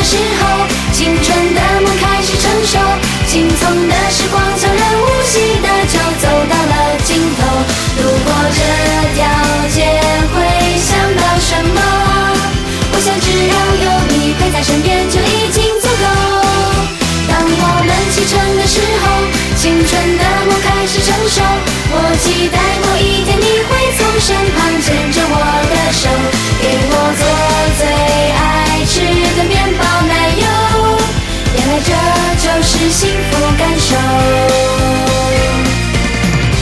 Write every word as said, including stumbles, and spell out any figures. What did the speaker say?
的时候，青春的梦开始成熟，青葱的时光悄然无息的就走到了尽头。路过这条街会想到什么？我想只要有你陪在身边就已经足够。当我们启程的时候，青春的梦开始成熟，我期待